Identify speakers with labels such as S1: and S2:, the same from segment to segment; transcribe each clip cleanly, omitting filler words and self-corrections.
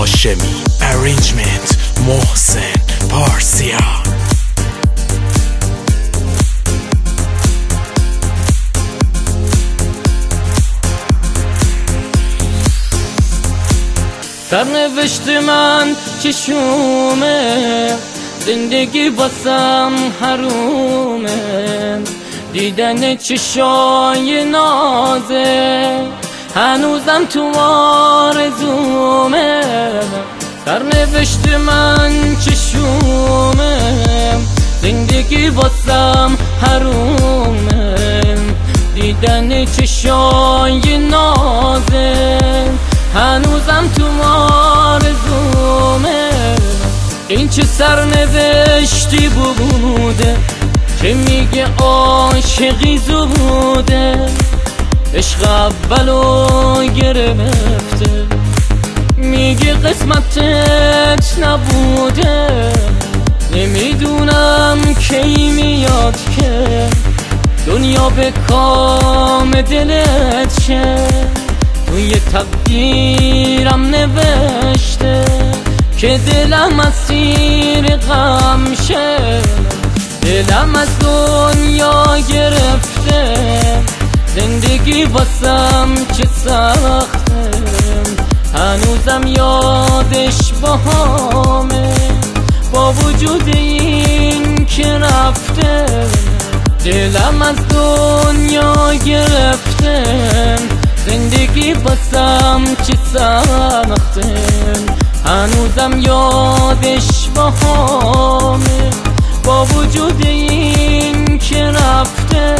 S1: هاشمی، ارنجمنت محسن پارسیا.
S2: سرنوشت من چشومه، زندگی واسم حرومه، دیدن چشای نازه هنوزم تو آرزومه. سرنوشت من چشومه، زندگی واسم حرومه، دیدن چشای نازه هنوزم تو آرزومه. این چه سرنوشتی بوده که میگه عاشقی زوده، عشق اولو گرفته، میگه قسمتت نبوده. نمیدونم کی میاد که دنیا به کام دلت شه، توی تقدیرم نوشته که دلم اسیر غم شه. دلم از دنیا گرفته، زندگی واسم چه سخته، هنوزم یادش باهامه با وجود این که رفته. دلم از دنیا گرفته، زندگی واسم چه سخته، هنوزم یادش باهامه با وجود این که رفته.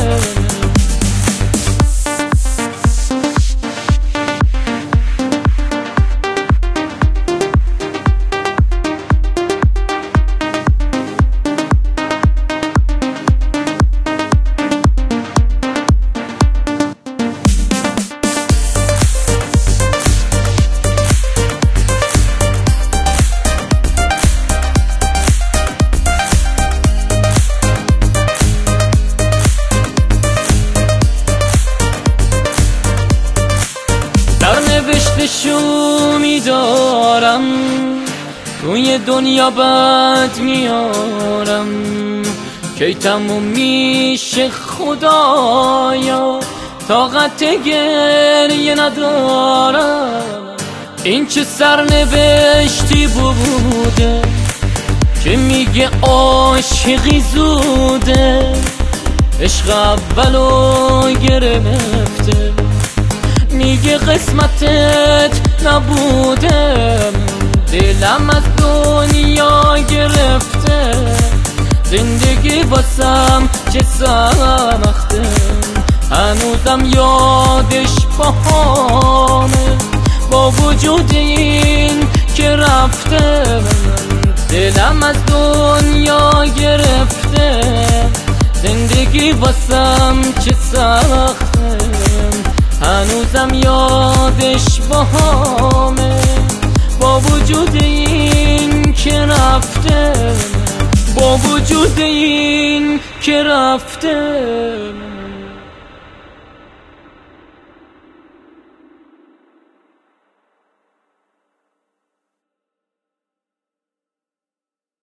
S2: نوشتشو میدارم، توی دنیا بد میارم، کی تموم میشه خدایا، طاقت گریه ندارم. این چه سرنوشتی بوده که میگه عاشقی زوده، عشق اولو گرفته، میگه قسمتت نبوده. دلم از دنیا گرفته، زندگی واسم چه سخته، هنوزم یادش باهامه با وجود این که رفته. دلم از دنیا گرفته، زندگی واسم چه سخته، هنوزم یادش باهامه با وجود این که رفته، با وجود این که رفته.